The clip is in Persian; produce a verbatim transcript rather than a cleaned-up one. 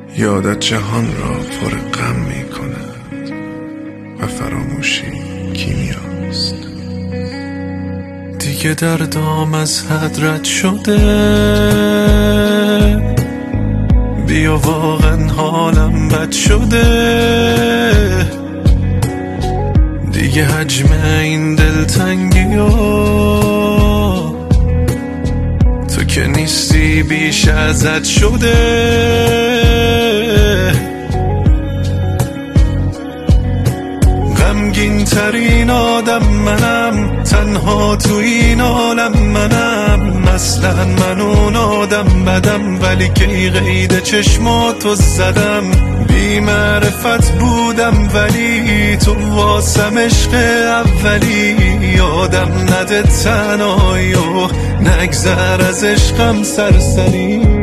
یادت جهان را پر غم می کند و فراموشی کیمیاست. دیگه دردام از حد رد شده، بیا واقعا حالم بد شده، دیگه حجم این دلتنگی ها تو که نیستی بیش ازت شده. غمگین ترین آدم منم، تنها تو این عالم منم، اصلا من اون آدم بدم، ولی کی قید چشماتو زدم. بی معرفت بودم ولی تو واسم عشق اولی. یادم نده تنهایی و نگذر از عشقم سرسری.